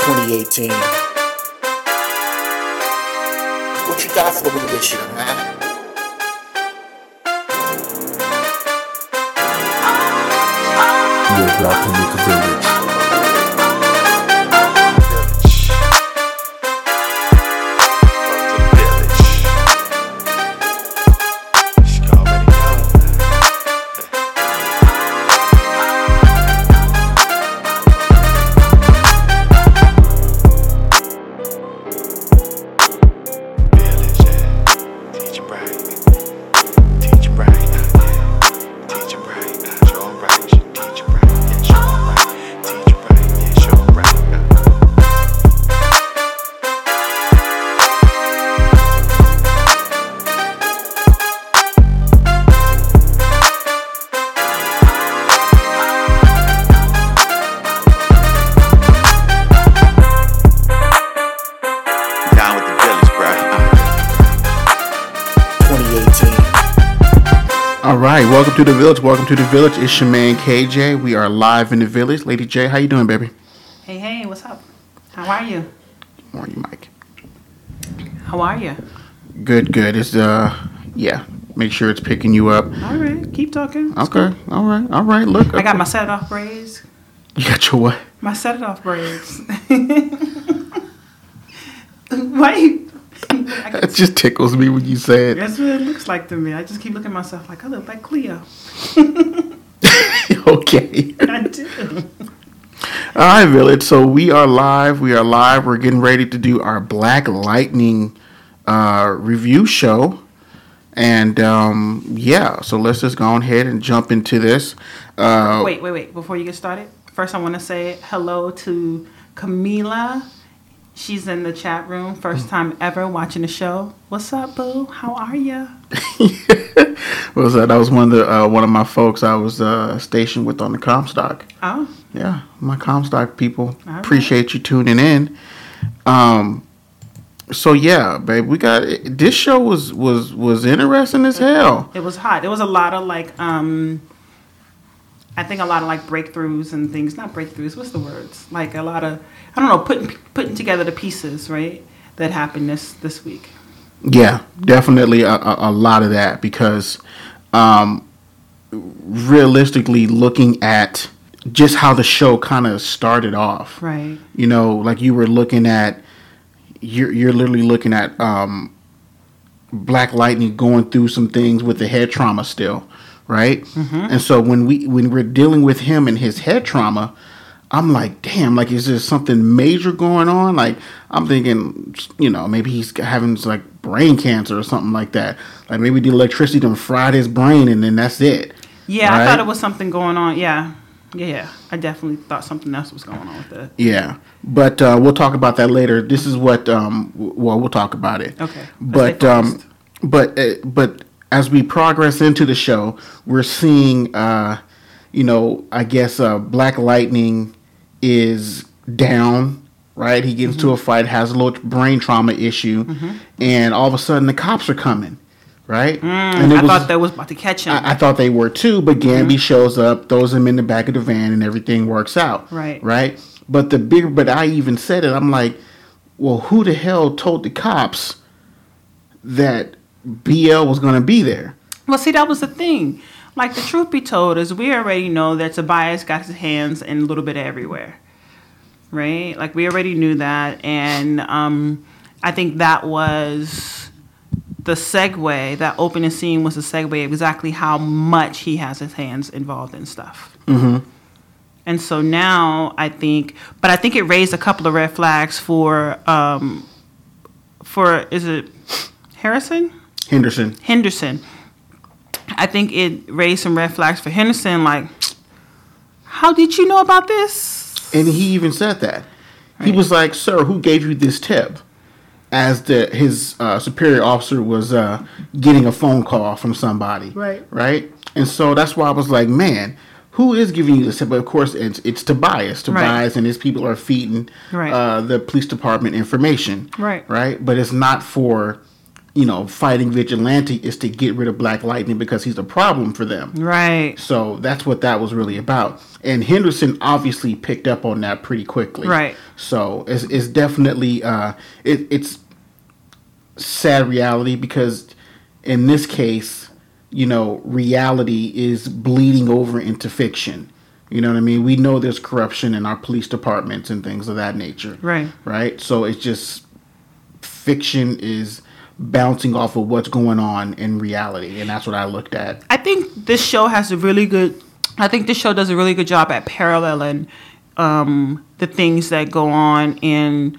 2018. What you got for me this year, man? You're rocking with the village. Alright, welcome to the village. Welcome to the village. It's your man KJ. We are live in the village. Lady J, how you doing, baby? Hey, what's up? How are you? Good morning, Mike. How are you? Good. It's make sure it's picking you up. All right, keep talking. It's Okay, cool. all right. Look, I got my set it off braids. You got your what? My set it off braids. Why? It just tickles me when you say it. That's what it looks like to me. I just keep looking at myself like I look like Cleo. Okay. I do. All right, village. So we are live. We're getting ready to do our Black Lightning review show. And so let's just go ahead and jump into this. Wait. Before you get started, first I want to say hello to Camila. She's in the chat room. First time ever watching the show. What's up, boo? How are ya? What was that? That was one of my folks I was stationed with on the Comstock. Oh. Yeah, my Comstock people. All right. Appreciate you tuning in. So yeah, babe, we got this show was interesting as hell. It was hot. There was a lot of I think a lot of breakthroughs and things. Not breakthroughs. What's the words? Like a lot of putting together the pieces, right? That happened this week. Yeah, definitely a lot of that because realistically looking at just how the show kind of started off. Right. You know, like you were looking at you're literally looking at Black Lightning going through some things with the head trauma still, right? Mm-hmm. And so when we're dealing with him and his head trauma, I'm like, damn, like is there something major going on? Like I'm thinking, maybe he's having like brain cancer or something like that. Like maybe the electricity done fried his brain and then that's it. Yeah, right? I thought it was something going on. Yeah. I definitely thought something else was going on with that. Yeah, but we'll talk about that later. This is what we'll talk about it. Okay. But as we progress into the show, we're seeing I guess Black Lightning is down, right? He gets into a fight, has a little brain trauma issue, and all of a sudden the cops are coming. Right? And I thought that was about to catch him. I thought they were too, but Gamby shows up, throws him in the back of the van, and everything works out. Right. Right? But I even said it, I'm like, well, who the hell told the cops that BL was going to be there? Well, see, that was the thing. Like, the truth be told is we already know that Tobias got his hands in a little bit of everywhere. Right? Like, we already knew that. And I think that was the segue. That opening scene was a segue of exactly how much he has his hands involved in stuff. Mm-hmm. And so now I think it raised a couple of red flags for is it Henderson? I think it raised some red flags for Henderson. Like, how did you know about this? And he even said that. Right. He was like, "Sir, who gave you this tip?" As his superior officer was getting a phone call from somebody. Right? And so that's why I was like, man, who is giving you this tip? But of course, it's Tobias. Tobias and his people are feeding the police department information. Right. But it's not for, fighting vigilante is to get rid of Black Lightning because he's a problem for them. Right. So that's what that was really about. And Henderson obviously picked up on that pretty quickly. Right. So it's definitely it's sad reality, because in this case, reality is bleeding over into fiction. You know what I mean? We know there's corruption in our police departments and things of that nature. Right. Right. So it's just fiction is bouncing off of what's going on in reality, and that's what I looked at. I think this show does a really good job at paralleling the things that go on in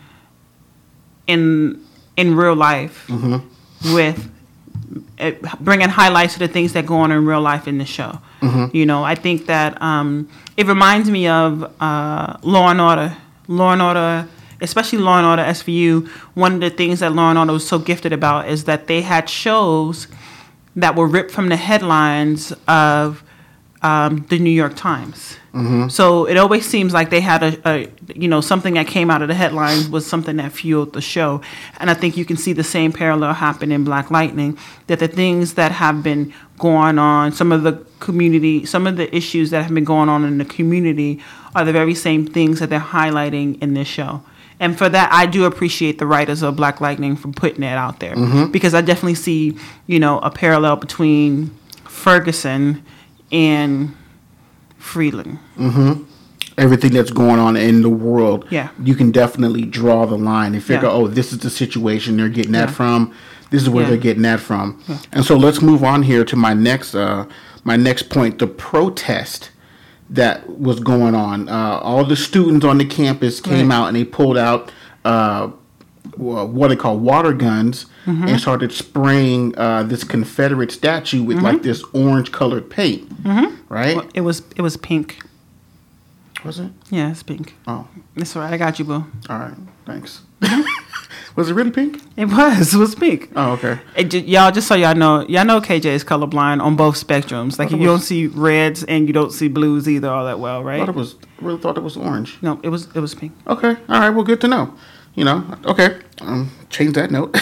real life, with bringing highlights to the things that go on in real life in the show. I think that it reminds me of Law and Order, especially Law and Order SVU. One of the things that Law and Order was so gifted about is that they had shows that were ripped from the headlines of the New York Times. So it always seems like they had something that came out of the headlines was something that fueled the show. And I think you can see the same parallel happen in Black Lightning, that the things that have been going on, some of the issues that have been going on in the community are the very same things that they're highlighting in this show. And for that, I do appreciate the writers of Black Lightning for putting it out there, because I definitely see, a parallel between Ferguson and Freeland. Everything that's going on in the world, Yeah. you can definitely draw the line and figure, Yeah. this is the situation they're getting that from. This is where Yeah. they're getting that from. And so let's move on here to my next point, the protest that was going on. All the students on the campus came out and they pulled out what they call water guns and started spraying this Confederate statue with like this orange colored paint. Right? Well, it was pink. Was it? Yeah, it's pink. Oh, That's all right. I got you, boo. all right. Thanks. Was it really pink? It was pink. Oh, okay. Y'all, just so y'all know KJ is colorblind on both spectrums. Like, you don't see reds and you don't see blues either all that well, right? I really thought it was orange. No, it was pink. Okay. All right. Well, good to know. Okay. Change that note.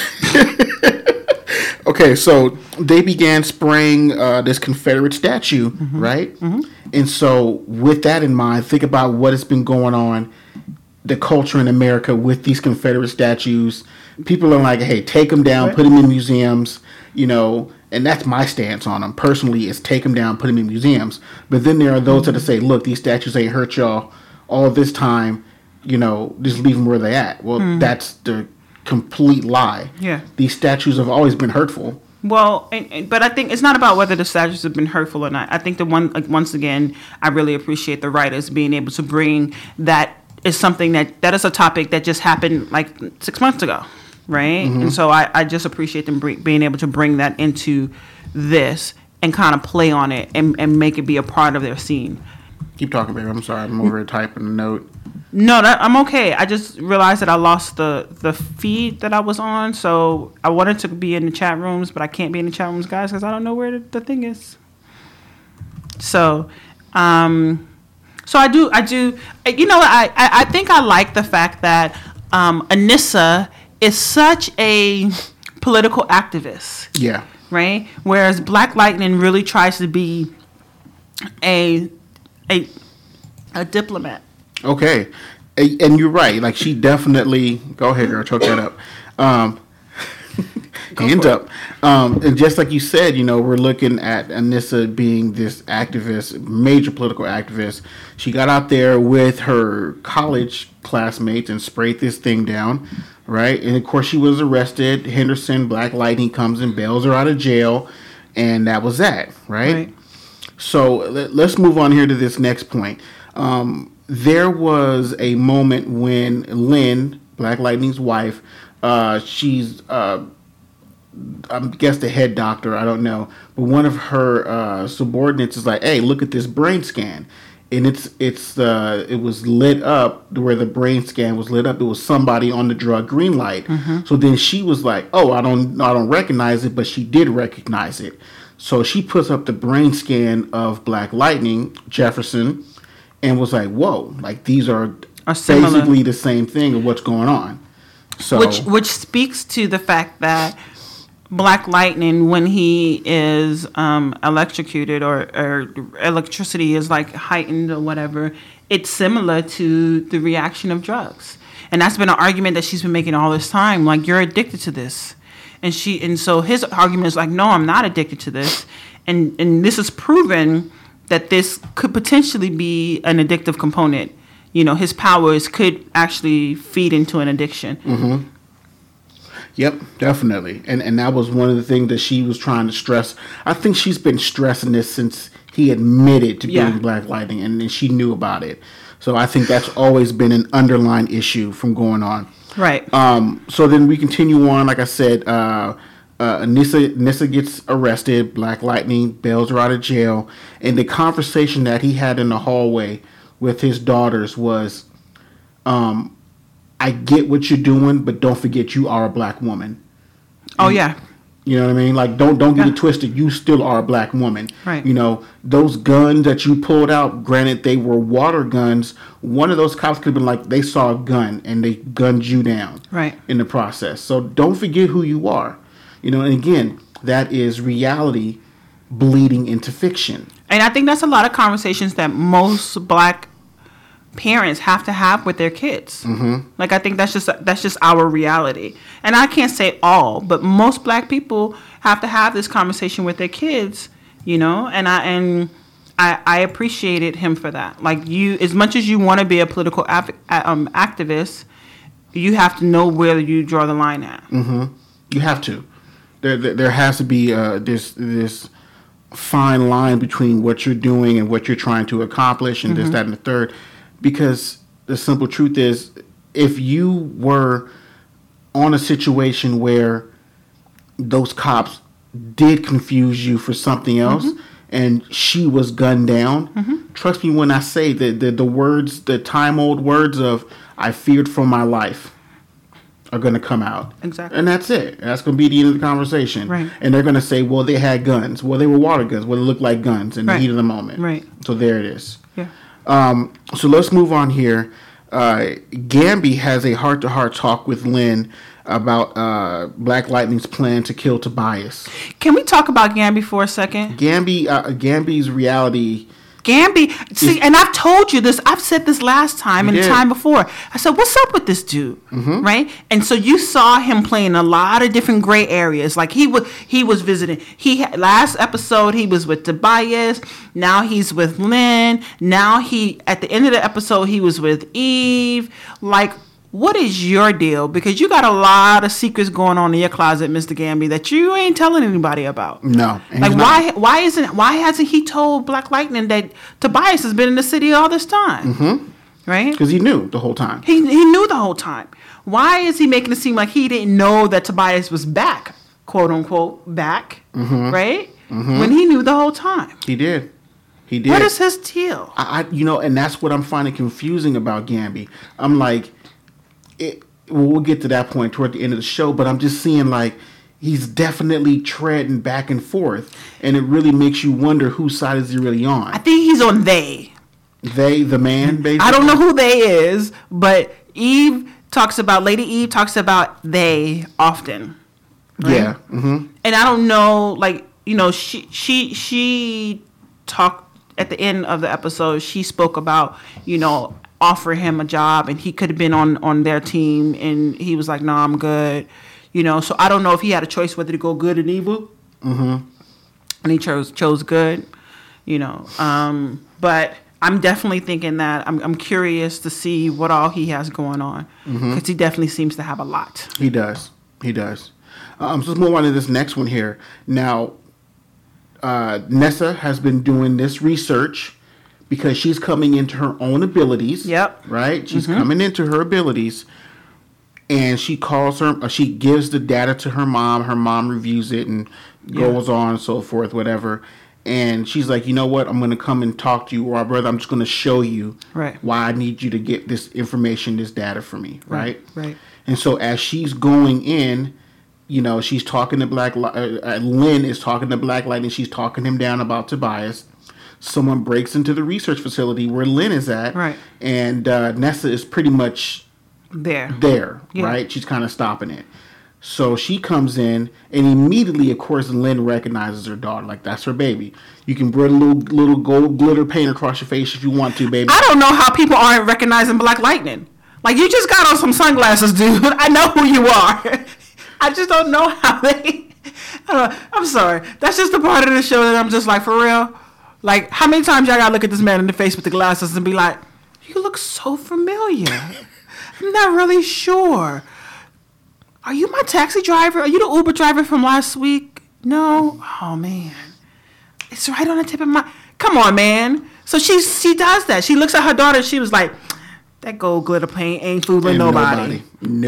Okay. So they began spraying this Confederate statue, right? And so with that in mind, think about what has been going on, the culture in America with these Confederate statues. People are like, hey, take them down, put them in museums, and that's my stance on them. Personally, is take them down, put them in museums. But then there are those that say, look, these statues ain't hurt y'all all this time, just leave them where they at. Well, that's the complete lie. Yeah. These statues have always been hurtful. Well, but I think it's not about whether the statues have been hurtful or not. I think once again, I really appreciate the writers being able to bring that is something that is a topic that just happened like 6 months ago, right? And so I just appreciate them being able to bring that into this and kind of play on it and make it be a part of their scene. Keep talking, baby. I'm sorry. I'm over here typing a note. No, I'm okay. I just realized that I lost the feed that I was on, so I wanted to be in the chat rooms, but I can't be in the chat rooms, guys, because I don't know where the thing is. So, so I do. I think I like the fact that Anissa is such a political activist. Yeah. Right. Whereas Black Lightning really tries to be a diplomat. Okay. And you're right. Like, she definitely... Go ahead, girl. Choke that up. Hands up. And just like you said, we're looking at Anissa being this activist, major political activist. She got out there with her college classmates and sprayed this thing down, right? And, of course, she was arrested. Henderson, Black Lightning, comes and bails her out of jail. And that was that, right? So let's move on here to this next point. There was a moment when Lynn, Black Lightning's wife, she's, I guess the head doctor, I don't know, but one of her subordinates is like, hey, look at this brain scan. And it was lit up where the brain scan was lit up. It was somebody on the drug green light. So then she was like, oh, I don't recognize it, but she did recognize it. So she puts up the brain scan of Black Lightning, Jefferson, and was like, whoa, like these are basically the same thing of what's going on. So which speaks to the fact that Black Lightning, when he is electrocuted or electricity is like heightened or whatever, it's similar to the reaction of drugs. And that's been an argument that she's been making all this time. Like, you're addicted to this. And so his argument is like, no, I'm not addicted to this. And this is proven that this could potentially be an addictive component. You know, his powers could actually feed into an addiction. Mm-hmm. Yep, definitely. And that was one of the things that she was trying to stress. I think she's been stressing this since he admitted to being Black Lightning, and then she knew about it. So I think that's always been an underlying issue from going on. Right. So then we continue on. Like I said, Nyssa gets arrested. Black Lightning bails her out of jail. And the conversation that he had in the hallway with his daughters was, I get what you're doing, but don't forget you are a black woman. Oh, yeah. You know what I mean? Like, don't get it twisted. You still are a black woman. Right. You know, those guns that you pulled out, granted, they were water guns. One of those cops could have been like, they saw a gun and they gunned you down. Right. In the process. So don't forget who you are. You know, and again, that is reality bleeding into fiction. And I think that's a lot of conversations that most black parents have to have with their kids. Mm-hmm. Like, I think that's just our reality. And I can't say all, but most black people have to have this conversation with their kids, you know, and I appreciated him for that. Like, you, as much as you want to be a political activist, you have to know where you draw the line at. Mm-hmm. You have to. There has to be this fine line between what you're doing and what you're trying to accomplish and this, that, and the third. Because the simple truth is, if you were on a situation where those cops did confuse you for something else and she was gunned down, trust me when I say that the words, the time-old words of, I feared for my life, are going to come out. Exactly. And that's it. That's going to be the end of the conversation. Right. And they're going to say, well, they had guns. Well, they were water guns. Well, they looked like guns in the heat of the moment. Right. So there it is. Yeah. So let's move on here. Gambi has a heart-to-heart talk with Lynn about Black Lightning's plan to kill Tobias. Can we talk about Gambi for a second? Gambi's reality. Gambi, see, and I've told you this. I've said this last time and the time before. I said, "What's up with this dude?" Right? And so you saw him playing a lot of different gray areas. Like he was visiting. Last episode he was with Tobias. Now he's with Lynn. Now at the end of the episode he was with Eve. Like, what is your deal? Because you got a lot of secrets going on in your closet, Mr. Gambi, that you ain't telling anybody about. No. Like, why hasn't he told Black Lightning that Tobias has been in the city all this time? Right? Because he knew the whole time. He knew the whole time. Why is he making it seem like he didn't know that Tobias was back, quote unquote, back, right? When he knew the whole time. He did. He did. What is his deal? And that's what I'm finding confusing about Gambi. I'm like, we'll get to that point toward the end of the show, but I'm just seeing like he's definitely treading back and forth, and it really makes you wonder whose side is he really on. I think he's on they. They, the man, basically? I don't know who they is, but Lady Eve talks about they often. Right? Yeah. Mm-hmm. And I don't know, like, you know, she talked at the end of the episode, she spoke about, you know, offer him a job and he could have been on their team, and he was like, no, I'm good, you know. So I don't know if he had a choice whether to go good and evil, and he chose good, you know. But I'm definitely thinking that I'm curious to see what all he has going on, because he definitely seems to have a lot. He does. So let's move on to this next one here. Now, Nessa has been doing this research because she's coming into her own abilities. Yep. Right? She's coming into her abilities. And she she gives the data to her mom. Her mom reviews it and goes on and so forth, whatever. And she's like, you know what? I'm going to come and talk to you, or brother, I'm just going to show you why I need you to get this information, this data for me. Right? Right. And so as she's going in, you know, she's talking to Lynn is talking to Black Lightning. She's talking him down about Tobias. Someone breaks into the research facility where Lynn is at. Right. And Nessa is pretty much there, Yeah. right? She's kind of stopping it. So she comes in, and immediately, of course, Lynn recognizes her daughter. Like, that's her baby. You can put a little gold glitter paint across your face if you want to, baby. I don't know how people aren't recognizing Black Lightning. Like, you just got on some sunglasses, dude. I know who you are. I just don't know how they... I don't know. I'm sorry. That's just the part of the show that I'm just like, for real? Like, how many times y'all gotta look at this man in the face with the glasses and be like, you look so familiar. I'm not really sure. Are you my taxi driver? Are you the Uber driver from last week? No? Oh, man. It's right on the tip of my... Come on, man. So she does that. She looks at her daughter and she was like, that gold glitter paint ain't fooling nobody.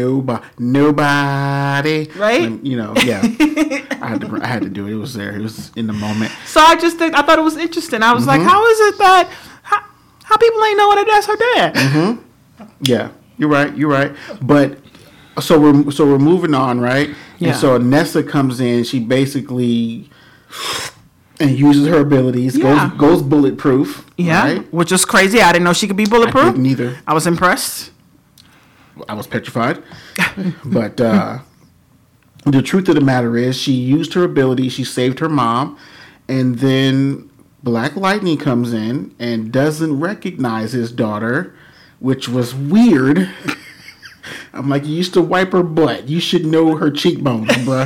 Nobody. Right? And, yeah. I had to do it. It was there. It was in the moment. So I thought it was interesting. I was like, how is it that... How people ain't know that that's her dad? Mm-hmm. Yeah. You're right. But... So we're moving on, right? Yeah. And so Nessa comes in. She basically and uses her abilities. Yeah. Goes bulletproof. Yeah, right? which is crazy. I didn't know she could be bulletproof. I didn't either. I was impressed. I was petrified. But the truth of the matter is, she used her ability. She saved her mom, and then Black Lightning comes in and doesn't recognize his daughter, which was weird. I'm like, you used to wipe her butt. You should know her cheekbones, bruh.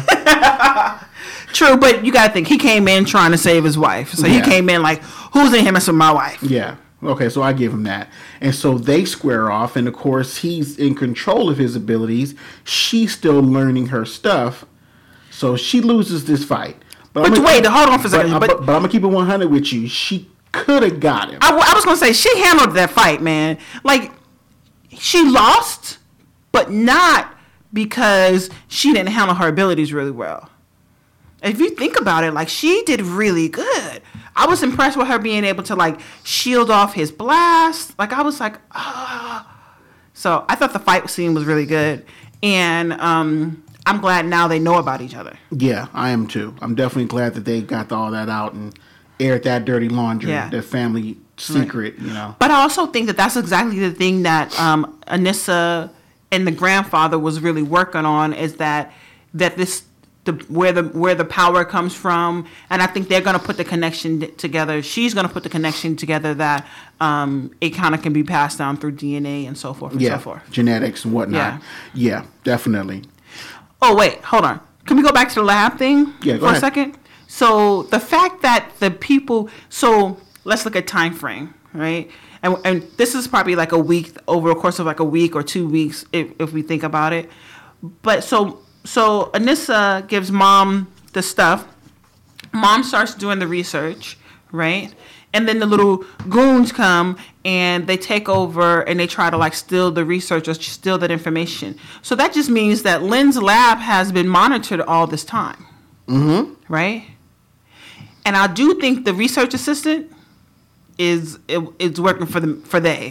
True, but you gotta think, he came in trying to save his wife. So he came in like, who's in here messing with my wife? Yeah. Okay, so I give him that. And so they square off, and of course, he's in control of his abilities. She's still learning her stuff. So she loses this fight. But wait, hold on for a second. But I'm going to keep it 100 with you. She could have got him. I was going to say, she handled that fight, man. Like, she lost, but not because she didn't handle her abilities really well. If you think about it, like, she did really good. I was impressed with her being able to, like, shield off his blast. Like, I was like, ah. So I thought the fight scene was really good. And I'm glad now they know about each other. Yeah, I am too. I'm definitely glad that they got all that out and aired that dirty laundry, their family secret, right. But I also think that that's exactly the thing that Anissa and the grandfather was really working on, is that this where the power comes from, and I think they're going to put the connection together. She's going to put the connection together that it kind of can be passed down through DNA and so forth and so forth. Genetics and whatnot. Yeah, definitely. Oh wait, hold on. Can we go back to the lab thing for a second? So the fact that the people, so let's look at time frame, right? And this is probably like a week, over a course of like a week or 2 weeks, if we think about it. But so Anissa gives mom the stuff. Mom starts doing the research, right? And then the little goons come and they take over and they try to like steal the research or steal that information. So that just means that Lynn's lab has been monitored all this time. Mm-hmm. Right? And I do think the research assistant is working for them.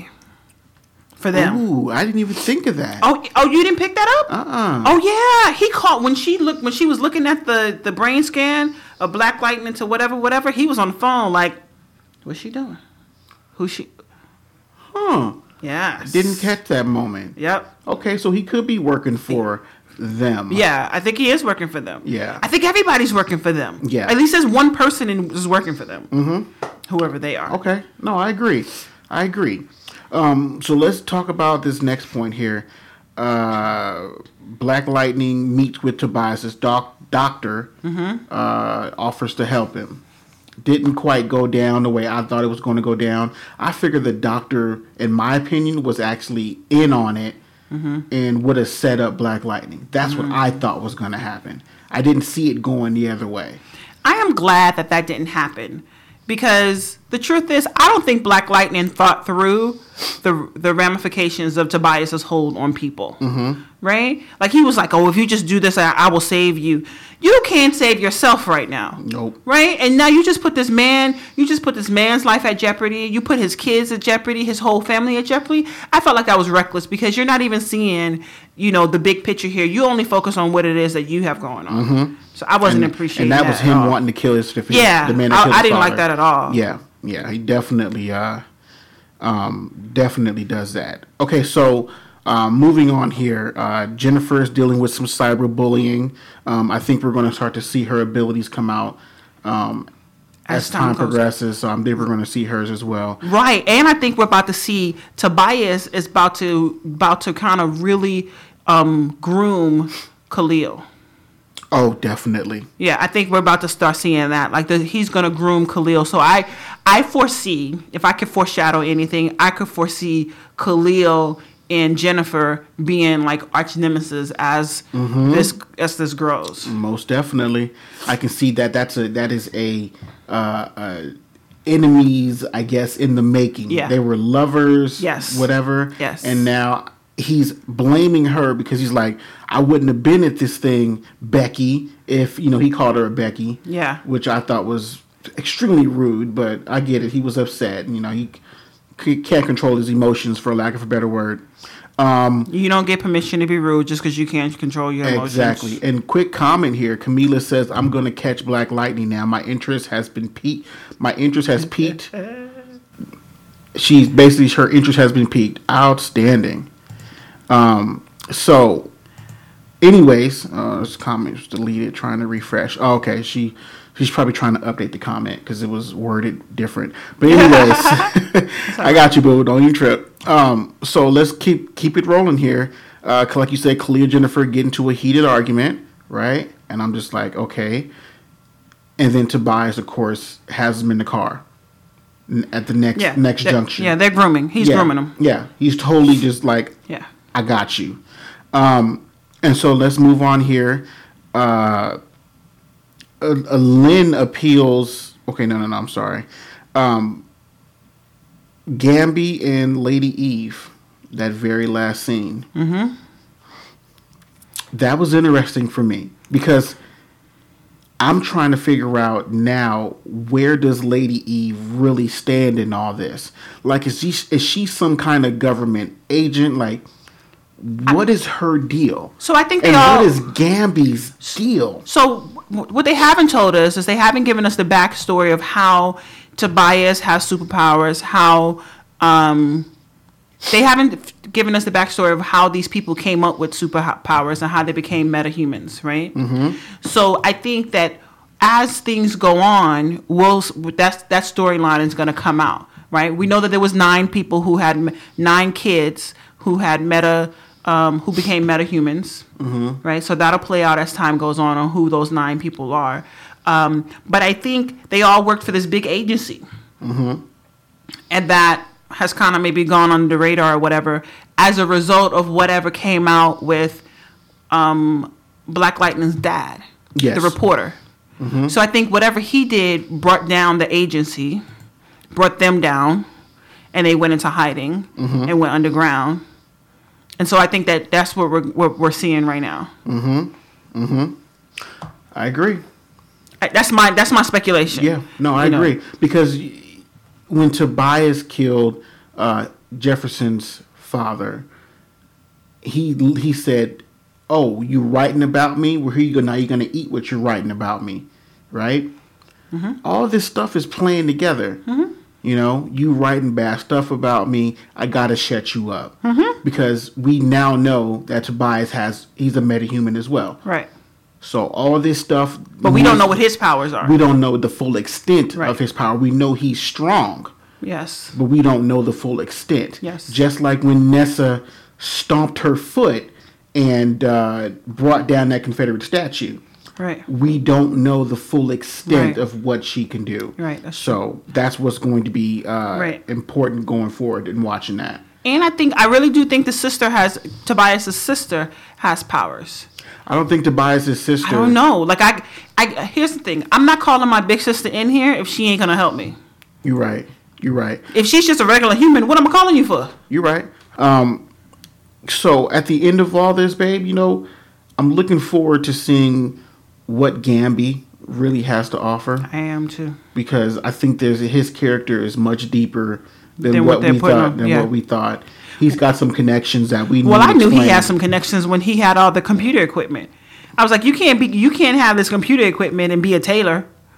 Ooh, I didn't even think of that. Oh, you didn't pick that up? Oh yeah, he caught when she was looking at the brain scan of Black Lightning to whatever. He was on the phone like, what's she doing? Who's she? Huh? Yeah. Didn't catch that moment. Yep. Okay, so he could be working for them. Yeah, I think he is working for them. Yeah. I think everybody's working for them. Yeah. At least there's one person is working for them. Mm-hmm. Whoever they are. Okay. No, I agree. So let's talk about this next point here. Black Lightning meets with Tobias's doctor, offers to help him. Didn't quite go down the way I thought it was going to go down. I figured the doctor, in my opinion, was actually in on it and would have set up Black Lightning. That's what I thought was going to happen. I didn't see it going the other way. I am glad that didn't happen. Because the truth is, I don't think Black Lightning thought through the ramifications of Tobias's hold on people. Mm-hmm. Right? Like, he was like, oh, if you just do this, I will save you. You can't save yourself right now. Nope. Right? And now you just put this man's life at jeopardy. You put his kids at jeopardy, his whole family at jeopardy. I felt like that was reckless because you're not even seeing, the big picture here. You only focus on what it is that you have going on. Mm-hmm. So I wasn't appreciating that. And that was him wanting to kill his the man that killed I didn't father. like that at all. Yeah, he definitely definitely does that. Okay, so Moving on here, Jennifer is dealing with some cyberbullying. I think we're going to start to see her abilities come out as time progresses. So I think we're going to see hers as well. Right, and I think we're about to see Tobias is about to kind of really groom Khalil. Oh, definitely. Yeah, I think we're about to start seeing that. Like he's going to groom Khalil. So I foresee, if I could foreshadow anything, I could foresee Khalil and Jennifer being like arch nemesis as this grows. Most definitely, I can see that. That is a enemies, I guess, in the making. Yeah, they were lovers. Yes, whatever. Yes, and now he's blaming her because he's like, I wouldn't have been at this thing, Becky, if he called her a Becky. Yeah, which I thought was extremely rude, but I get it. He was upset. He can't control his emotions, for lack of a better word. You don't get permission to be rude just because you can't control your emotions. Exactly. And quick comment here. Camila says, I'm going to catch Black Lightning now. My interest has peaked. She's basically, her interest has been piqued. Outstanding. So, anyways, this comment was deleted, trying to refresh. Oh, okay. She's probably trying to update the comment because it was worded different. But anyways, I got you, boo. Don't even trip. So let's keep it rolling here. Like you said, Khalil and Jennifer get into a heated argument, right? And I'm just like, okay. And then Tobias, of course, has them in the car at the next junction. Yeah, they're grooming. He's grooming them. Yeah, he's totally just like, I got you. And so let's move on here. Lynn appeals. Okay, no, I'm sorry. Gambi and Lady Eve, that very last scene. Mm-hmm. That was interesting for me because I'm trying to figure out now, where does Lady Eve really stand in all this? Like, is she some kind of government agent? Like, what is her deal? So I think what is Gambi's deal? So what they haven't told us is they haven't given us the backstory of how Tobias has superpowers, how they haven't given us the backstory of how these people came up with superpowers and how they became metahumans, right? Mm-hmm. So I think that as things go on, that storyline is going to come out, right? We know that there was 9 people who had 9 kids who had who became metahumans, right? So that'll play out as time goes on who those 9 people are. But I think they all worked for this big agency, and that has kind of maybe gone under the radar or whatever as a result of whatever came out with Black Lightning's dad, the reporter. Mm-hmm. So I think whatever he did brought down the agency, brought them down, and they went into hiding and went underground. And so I think that's what we're seeing right now. I agree. That's my speculation. Yeah, no, I agree. Because when Tobias killed Jefferson's father, he said, "Oh, you writing about me? Well, here you go. Now you're gonna eat what you're writing about me, right?" Mm-hmm. All this stuff is playing together. Mm-hmm. You writing bad stuff about me, I gotta shut you up. Mm-hmm. Because we now know that Tobias he's a metahuman as well. Right. So all this stuff... But we don't know what his powers are. We don't know the full extent of his power. We know he's strong. Yes. But we don't know the full extent. Yes. Just like when Nessa stomped her foot and brought down that Confederate statue. Right. We don't know the full extent of what she can do. Right. That's what's going to be important going forward in watching that. And I really do think Tobias' sister has powers. I don't think Tobias' sister... I don't know. Like, here's the thing. I'm not calling my big sister in here if she ain't going to help me. You're right. If she's just a regular human, what am I calling you for? You're right. So, at the end of all this, babe, I'm looking forward to seeing what Gambi really has to offer. I am, too. Because I think his character is much deeper than what we thought. He's got some connections that we. Well, I knew he had some connections when he had all the computer equipment. I was like, you can't have this computer equipment and be a tailor.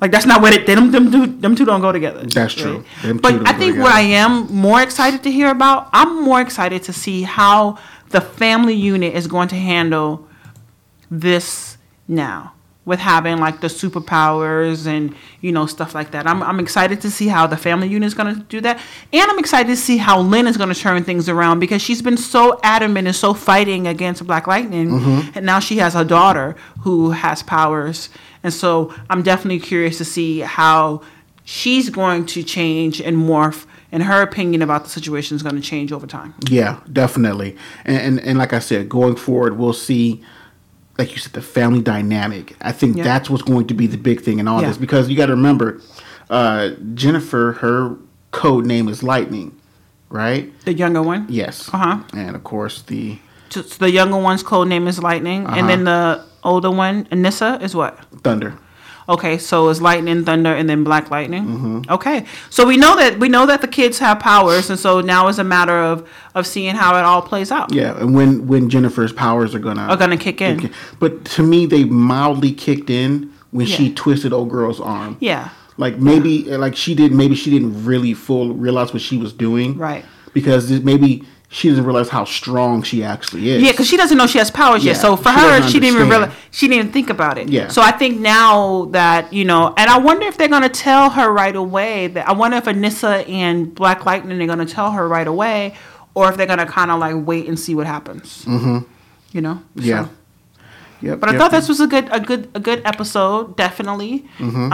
Like that's not what it. Them two don't go together. That's true. Them two But don't I go think together. what I am more excited to hear about, I'm more excited to see how the family unit is going to handle this now with having like the superpowers and stuff like that. I'm excited to see how the family unit is going to do that, and I'm excited to see how Lynn is going to turn things around because she's been so adamant and so fighting against Black Lightning, and now she has a daughter who has powers, and so I'm definitely curious to see how she's going to change and morph, and her opinion about the situation is going to change over time. Yeah, definitely. And like I said, going forward, we'll see, like you said, the family dynamic. I think that's what's going to be the big thing in all this, because you got to remember, Jennifer, her code name is Lightning, right? The younger one? Yes. And of course, the younger one's code name is Lightning, and then the older one, Anissa, is what? Thunder. Okay, so it's Lightning, Thunder, and then Black Lightning. Okay, so we know that the kids have powers, and so now it's a matter of seeing how it all plays out. Yeah, and when Jennifer's powers are gonna kick in. But to me, they mildly kicked in when she twisted old girl's arm. Yeah. Like maybe she didn't really realize what she was doing. Right. Because maybe she doesn't realize how strong she actually is. Yeah, because she doesn't know she has powers yet. So for her, she didn't even realize. She didn't even think about it. Yeah. So I think now that and I wonder if they're gonna tell her right away. That I wonder if Anissa and Black Lightning are gonna tell her right away, or if they're gonna kind of like wait and see what happens. Yeah. So. Yep. But I thought this was a good episode. Definitely.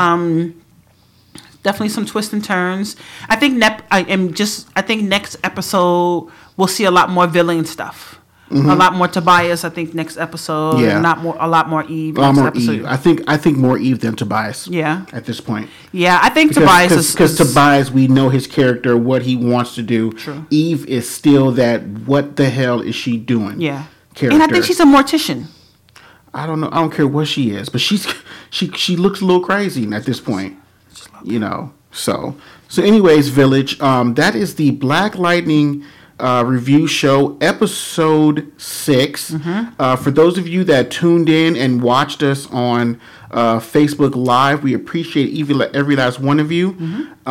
Definitely some twists and turns. I think next episode we'll see a lot more villain stuff. A lot more Tobias. I think next episode. Yeah. A lot more Eve. A lot more episode. Eve. I think more Eve than Tobias. Yeah. At this point. Yeah, I think Tobias because Tobias, we know his character, what he wants to do. True. Eve is still that. What the hell is she doing? Yeah. Character. And I think she's a mortician. I don't know. I don't care what she is, but she looks a little crazy at this point. So anyways, Village, that is the Black Lightning review show, episode 6. For those of you that tuned in and watched us on Facebook Live, we appreciate every last one of you.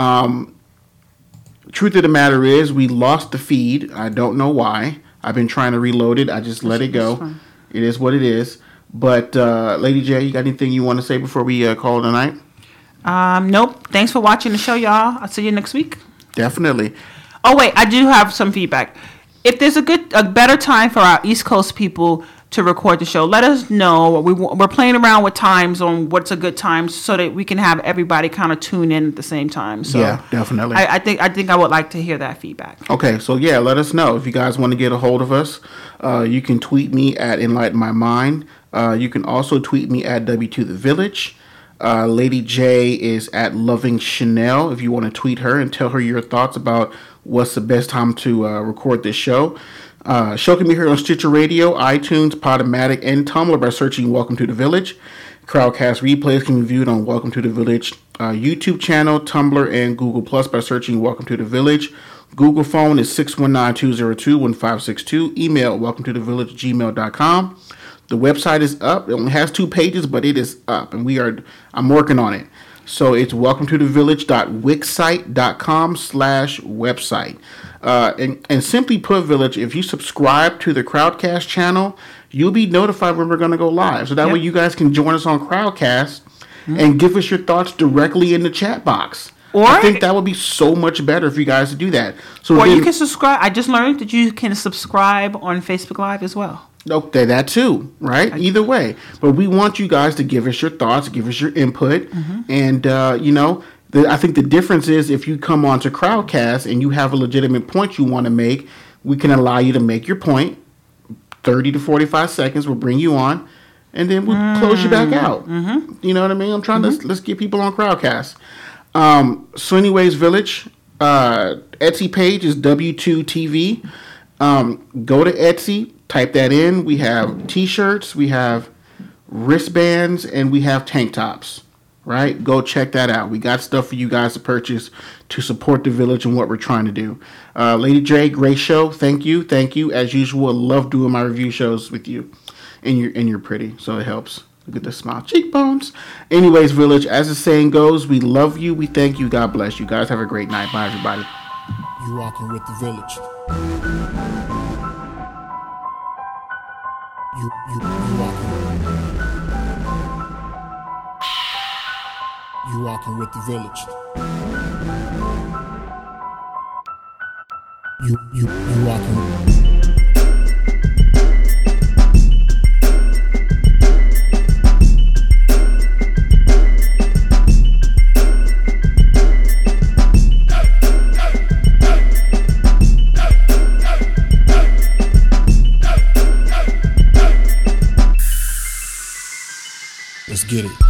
Truth of the matter is, we lost the feed. I don't know why. I've been trying to reload it. I just let it go. It is what it is. But Lady J, you got anything you want to say before we call it a night? Nope. Thanks for watching the show, y'all. I'll see you next week. Definitely. Oh wait, I do have some feedback. If there's a better time for our East Coast people to record the show, let us know. We're playing around with times on what's a good time so that we can have everybody kind of tune in at the same time. So yeah, definitely. I think I would like to hear that feedback. Okay, so yeah, let us know if you guys want to get a hold of us. You can tweet me at Enlighten My Mind. You can also tweet me at W2TheVillage. Lady J is at Loving Chanel if you want to tweet her and tell her your thoughts about what's the best time to record this show. Show can be heard on Stitcher Radio, iTunes, Podomatic, and Tumblr by searching Welcome to the Village. Crowdcast replays can be viewed on Welcome to the Village YouTube channel, Tumblr, and Google Plus by searching Welcome to the Village. Google phone is 619-202-1562. Email welcometothevillage@gmail.com. The website is up. It only has 2 pages, but it is up, and I'm working on it. So it's welcometothevillage.wixsite.com/website. And simply put, Village, if you subscribe to the Crowdcast channel, you'll be notified when we're going to go live. So that way you guys can join us on Crowdcast and give us your thoughts directly in the chat box. Or I think that would be so much better for you guys to do that. So you can subscribe. I just learned that you can subscribe on Facebook Live as well. Okay, that too, right? Either way. But we want you guys to give us your thoughts, give us your input. And, I think the difference is if you come on to Crowdcast and you have a legitimate point you want to make, we can allow you to make your point. 30 to 45 seconds, we'll bring you on. And then we'll close you back out. You know what I mean? I'm trying to, let's get people on Crowdcast. So anyways, Village, Etsy page is W2TV. Go to Etsy, type that in. We have t-shirts, we have wristbands, and we have tank tops, right? Go check that out. We got stuff for you guys to purchase to support the Village and what we're trying to do. Lady J, great show. Thank you. As usual, love doing my review shows with you. And you're pretty, so it helps. Look at the smile, cheekbones. Anyways, Village, as the saying goes, we love you, we thank you, God bless you. Guys, have a great night. Bye, everybody. You rocking with the Village. You rocking. You rocking with the Village. You rocking. Let's get it.